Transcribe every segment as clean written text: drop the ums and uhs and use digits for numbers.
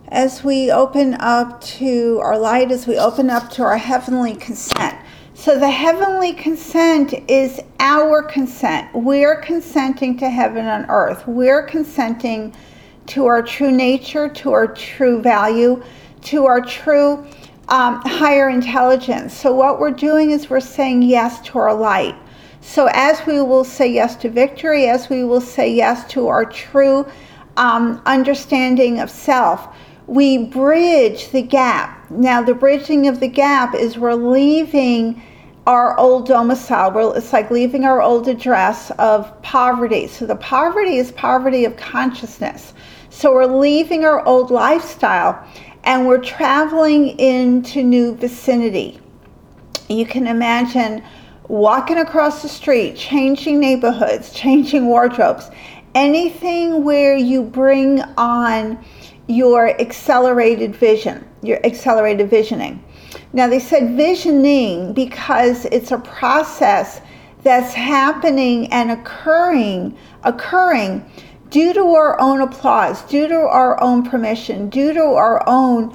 as we open up to our light, as we open up to our heavenly consent. So the heavenly consent is our consent. We're consenting to heaven on earth. We're consenting to our true nature, to our true value, to our true higher intelligence. So what we're doing is we're saying yes to our light. So as we will say yes to victory, as we will say yes to our true understanding of self, we bridge the gap. Now the bridging of the gap is we're leaving our old domicile. It's like leaving our old address of poverty. So the poverty is poverty of consciousness. So we're leaving our old lifestyle and we're traveling into new vicinity. You can imagine walking across the street, changing neighborhoods, changing wardrobes, anything where you bring on your accelerated vision, your accelerated visioning. Now they said visioning because it's a process that's happening and occurring due to our own applause, due to our own permission, due to our own,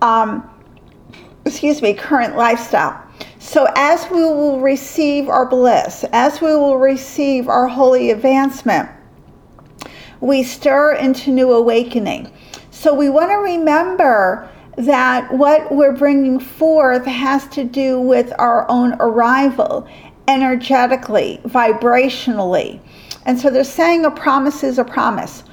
current lifestyle. So as we will receive our bliss, as we will receive our holy advancement, we stir into new awakening. So we want to remember that what we're bringing forth has to do with our own arrival, energetically, vibrationally. And so they're saying a promise is a promise.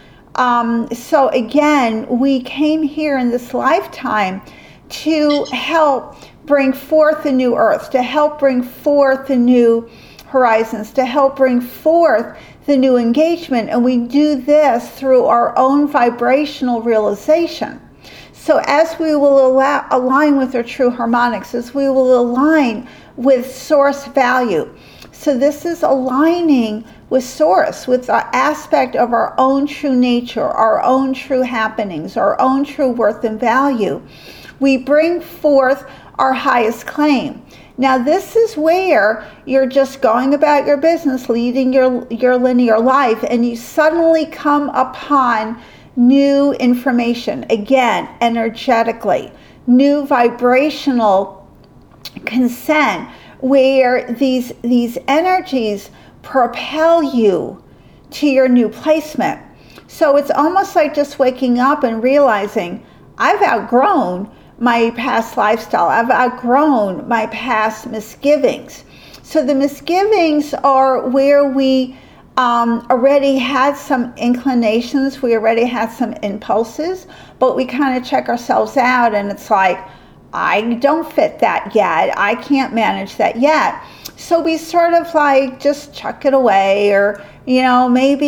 So again, we came here in this lifetime to help bring forth the new earth, to help bring forth the new horizons, to help bring forth the new engagement. And we do this through our own vibrational realization. So as we will align with our true harmonics, as we will align with source value. So this is aligning with source, with the aspect of our own true nature, our own true happenings, our own true worth and value. We bring forth our highest claim. Now this is where you're just going about your business, leading your linear life, and you suddenly come upon new information, again, energetically, new vibrational consent, where these energies propel you to your new placement. So it's almost like just waking up and realizing, I've outgrown my past lifestyle. I've outgrown my past misgivings. So the misgivings are where we already had some inclinations, we already had some impulses, but we kind of check ourselves out and it's like, I don't fit that yet. I can't manage that yet. So we sort of like just chuck it away, or, you know,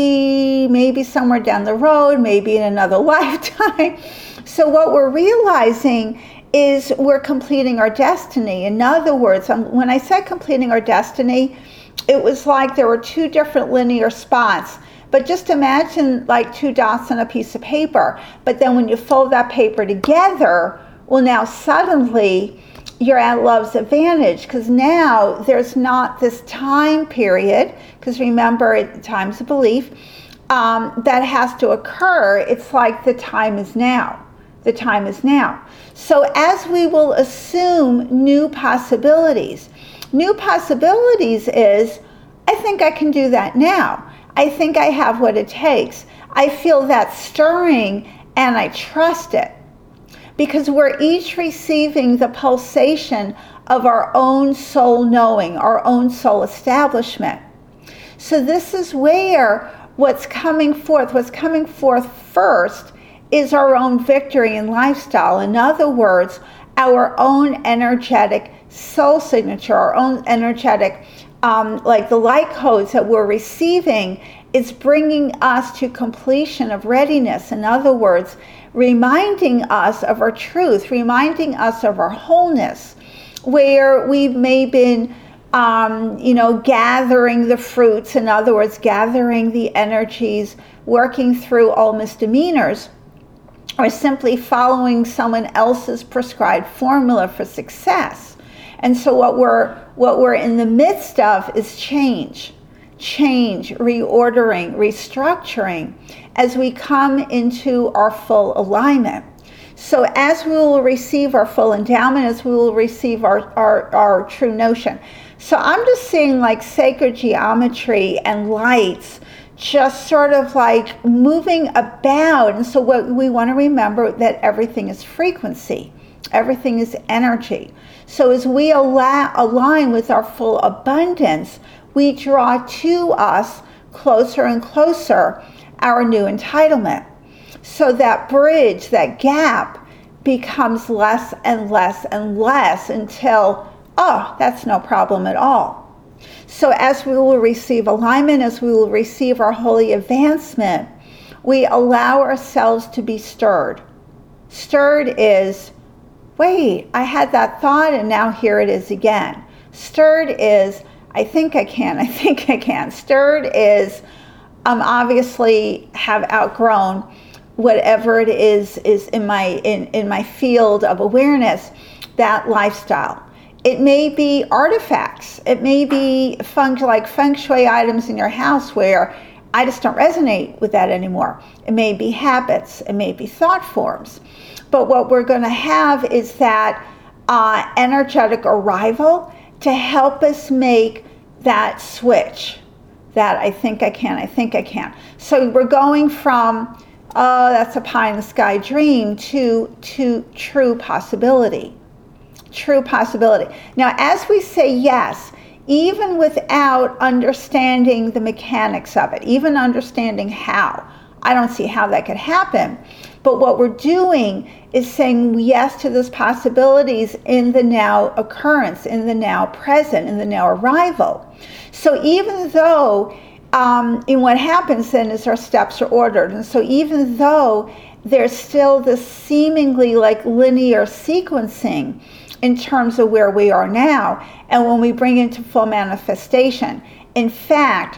maybe somewhere down the road, maybe in another lifetime. So what we're realizing is we're completing our destiny. In other words, when I said completing our destiny, it was like there were two different linear spots. But just imagine like two dots on a piece of paper. But then when you fold that paper together, well, now suddenly you're at love's advantage, because now there's not this time period, because remember, time's a belief, that has to occur. It's like the time is now. The time is now. So as we will assume new possibilities is, I think I can do that now. I think I have what it takes. I feel that stirring and I trust it. Because we're each receiving the pulsation of our own soul knowing, our own soul establishment. So this is where what's coming forth first is our own victory and lifestyle. In other words, our own energetic soul signature, our own energetic, like the light codes that we're receiving, is bringing us to completion of readiness. In other words, reminding us of our truth, reminding us of our wholeness, where we've maybe been, gathering the fruits, in other words, gathering the energies, working through all misdemeanors, or simply following someone else's prescribed formula for success. And so what we're in the midst of is change, reordering, restructuring, as we come into our full alignment. So as we will receive our full endowment, as we will receive our true notion. So I'm just seeing like sacred geometry and lights just sort of like moving about. And so what we want to remember that everything is frequency. Everything is energy. So as we align with our full abundance, we draw to us closer and closer our new entitlement. So that bridge, that gap becomes less and less and less until, oh, that's no problem at all. So as we will receive alignment, as we will receive our holy advancement, we allow ourselves to be stirred. Stirred is, wait, I had that thought and now here it is again. Stirred is, I think I can, I think I can. Stirred is, obviously have outgrown whatever it is in my field of awareness, that lifestyle. It may be artifacts. It may be feng shui items in your house where I just don't resonate with that anymore. It may be habits. It may be thought forms. But what we're going to have is that energetic arrival to help us make that switch. That I think I can, I think I can. So we're going from, oh, that's a pie in the sky dream to true possibility. True possibility. Now, as we say yes, even without understanding the mechanics of it, even understanding how, I don't see how that could happen. But what we're doing is saying yes to those possibilities in the now occurrence, in the now present, in the now arrival. So even though, in what happens then is our steps are ordered. And so even though there's still this seemingly like linear sequencing in terms of where we are now, and when we bring into full manifestation, in fact,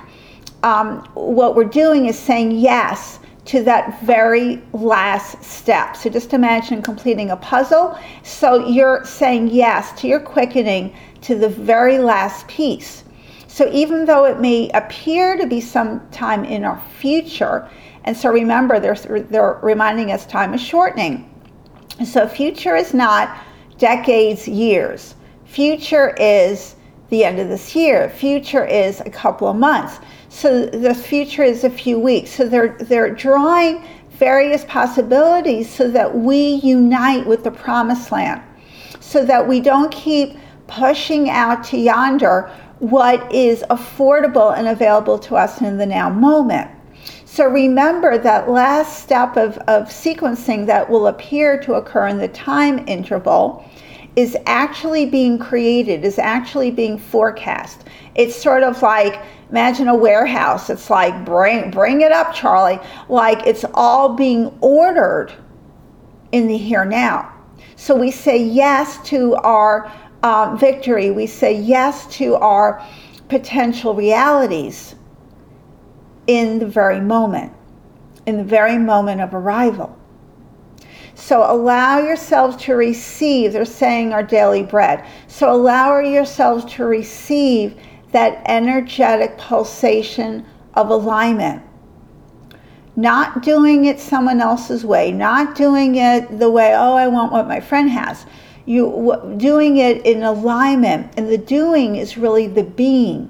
what we're doing is saying yes to that very last step. So just imagine completing a puzzle. So you're saying yes to your quickening to the very last piece. So even though it may appear to be sometime in our future, and so remember, they're reminding us time is shortening. So future is not decades, years. Future is the end of this year. Future is a couple of months. So the future is a few weeks. So they're drawing various possibilities so that we unite with the promised land, so that we don't keep pushing out to yonder what is affordable and available to us in the now moment. So remember that last step of sequencing that will appear to occur in the time interval is actually being created, is actually being forecast. It's sort of like, imagine a warehouse. It's like, bring it up, Charlie. Like it's all being ordered in the here now. So we say yes to our victory. We say yes to our potential realities in the very moment of arrival. So allow yourselves to receive, they're saying our daily bread. So allow yourselves to receive that energetic pulsation of alignment. Not doing it someone else's way, not doing it the way, oh, I want what my friend has. Doing it in alignment, and the doing is really the being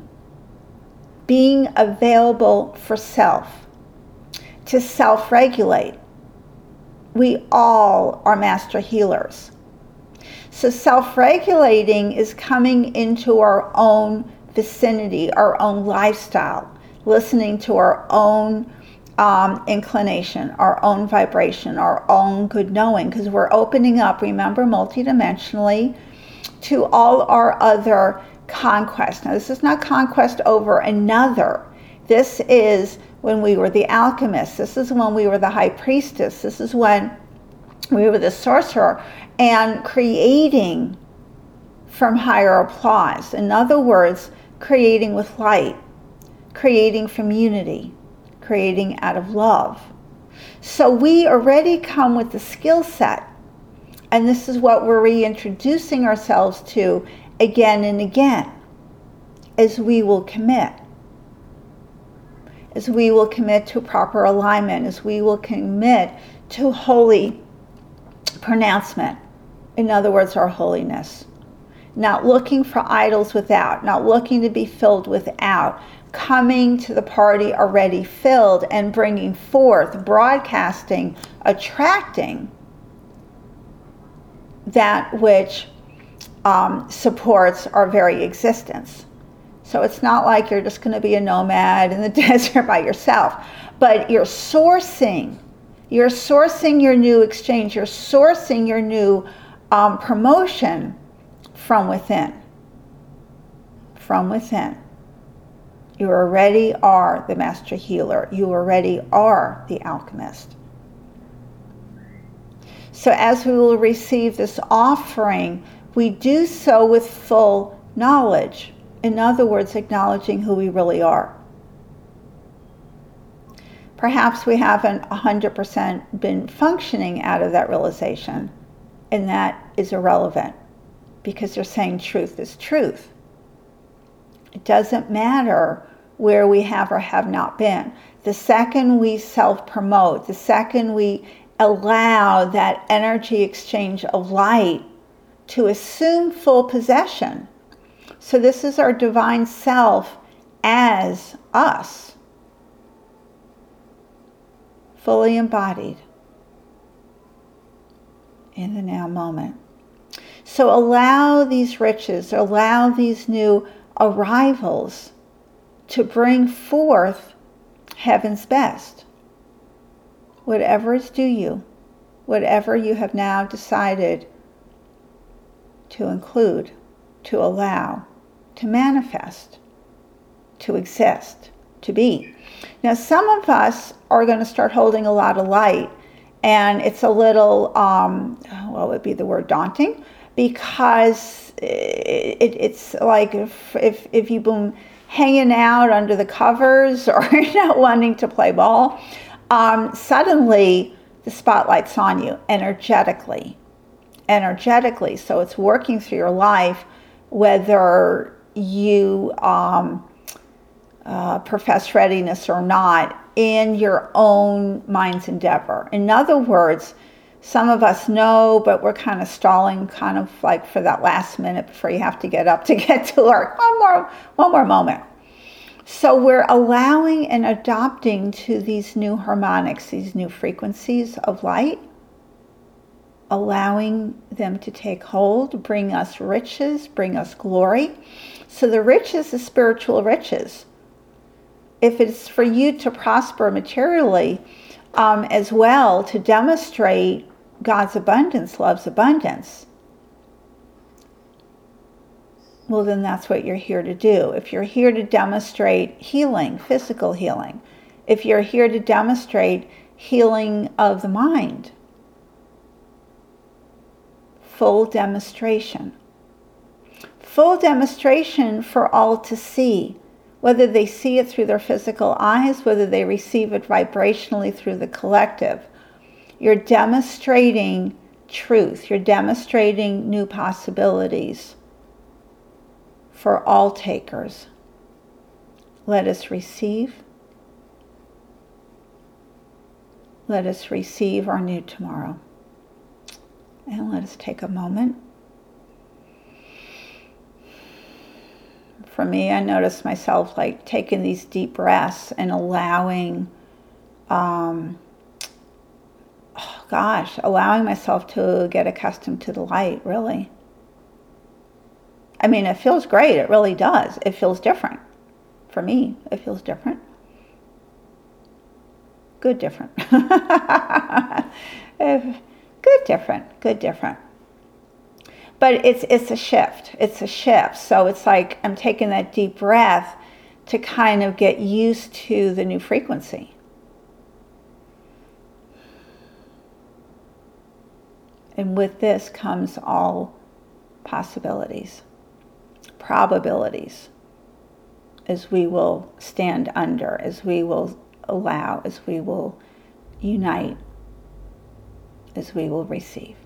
available for self, to self-regulate. We all are master healers. So self-regulating is coming into our own vicinity, our own lifestyle, listening to our own inclination, our own vibration, our own good knowing, because we're opening up, remember, multidimensionally to all our other conquest. Now, this is not conquest over another. This is when we were the alchemist. This is when we were the high priestess. This is when we were the sorcerer, and creating from higher applause. In other words, creating with light, creating from unity, creating out of love. So we already come with the skill set, and this is what we're reintroducing ourselves to again and again, as we will commit. As we will commit to proper alignment, as we will commit to holy pronouncement. In other words, our holiness. Not looking for idols without, not looking to be filled without, coming to the party already filled and bringing forth, broadcasting, attracting that which supports our very existence. So it's not like you're just going to be a nomad in the desert by yourself, but you're sourcing your new exchange, you're sourcing your new promotion from within. From within. You already are the master healer. You already are the alchemist. So as we will receive this offering, we do so with full knowledge. In other words, acknowledging who we really are. Perhaps we haven't 100% been functioning out of that realization, and that is irrelevant, because they're saying truth is truth. It doesn't matter where we have or have not been. The second we self-promote, the second we allow that energy exchange of light to assume full possession. So this is our divine self as us, fully embodied in the now moment. So allow these riches, allow these new arrivals to bring forth heaven's best. Whatever is due you, whatever you have now decided to include, to allow, to manifest, to exist, to be. Now, some of us are going to start holding a lot of light, and it's a little, what would be the word, daunting, because it's like if you've been hanging out under the covers or not wanting to play ball, suddenly the spotlight's on you energetically. So it's working through your life, whether you profess readiness or not, in your own mind's endeavor. In other words, some of us know, but we're kind of stalling, kind of like for that last minute before you have to get up to get to work. One more moment. So we're allowing and adopting to these new harmonics, these new frequencies of light, allowing them to take hold, bring us riches, bring us glory. So the riches is spiritual riches. If it's for you to prosper materially as well, to demonstrate God's abundance, love's abundance, well, then that's what you're here to do. If you're here to demonstrate healing, physical healing, if you're here to demonstrate healing of the mind, full demonstration for all to see, whether they see it through their physical eyes, whether they receive it vibrationally through the collective. You're demonstrating truth. You're demonstrating new possibilities for all takers. Let us receive. Let us receive our new tomorrow. And let us take a moment. For me, I notice myself like taking these deep breaths and allowing, allowing myself to get accustomed to the light, really. I mean, it feels great. It really does. It feels different. For me, it feels different. Good different. Good different. But it's a shift. It's a shift. So it's like I'm taking that deep breath to kind of get used to the new frequency. And with this comes all possibilities, probabilities, as we will stand under, as we will allow, as we will unite, as we will receive.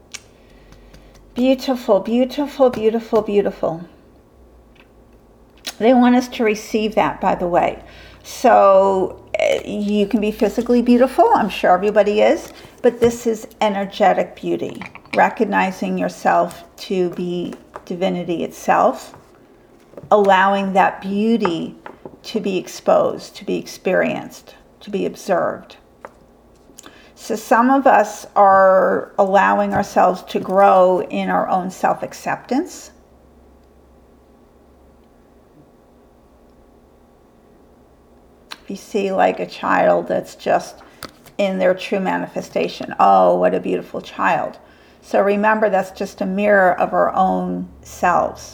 Beautiful, beautiful, beautiful, beautiful. They want us to receive that, by the way. So you can be physically beautiful. I'm sure everybody is. But this is energetic beauty. Recognizing yourself to be divinity itself. Allowing that beauty to be exposed, to be experienced, to be observed. So some of us are allowing ourselves to grow in our own self-acceptance. If you see like a child that's just in their true manifestation, oh, what a beautiful child. So remember, that's just a mirror of our own selves.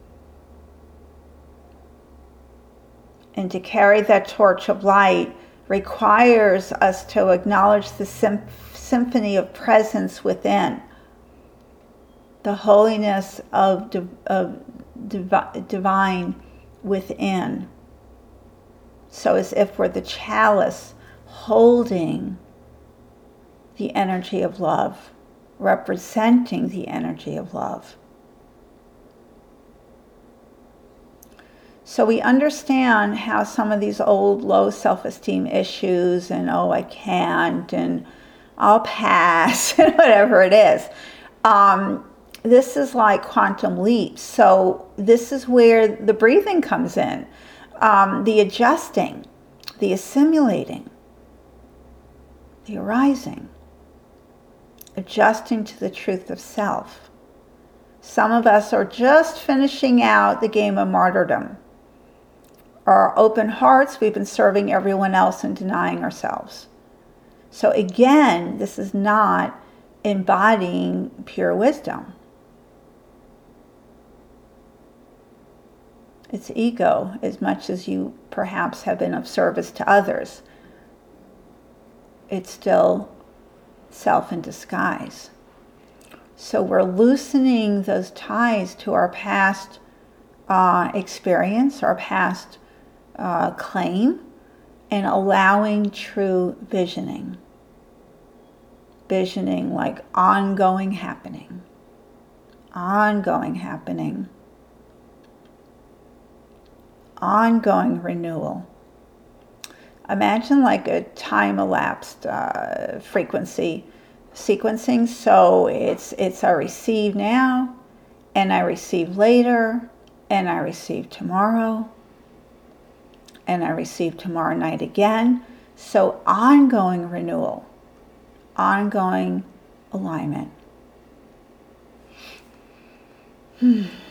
And to carry that torch of light requires us to acknowledge the symphony of presence within, the holiness of divine within. So as if we're the chalice holding the energy of love, representing the energy of love. So we understand how some of these old low self-esteem issues and, oh, I can't, and I'll pass, and whatever it is. This is like quantum leaps. So this is where the breathing comes in, the adjusting, the assimilating, the arising, adjusting to the truth of self. Some of us are just finishing out the game of martyrdom. Our open hearts, we've been serving everyone else and denying ourselves. So again, this is not embodying pure wisdom. It's ego, as much as you perhaps have been of service to others. It's still self in disguise. So we're loosening those ties to our past experience, our past claim, and allowing true visioning. Visioning like ongoing happening. Ongoing happening. Ongoing renewal. Imagine like a time-elapsed frequency sequencing. So it's I receive now, and I receive later, and I receive tomorrow, and I receive tomorrow night again. So ongoing renewal, ongoing alignment.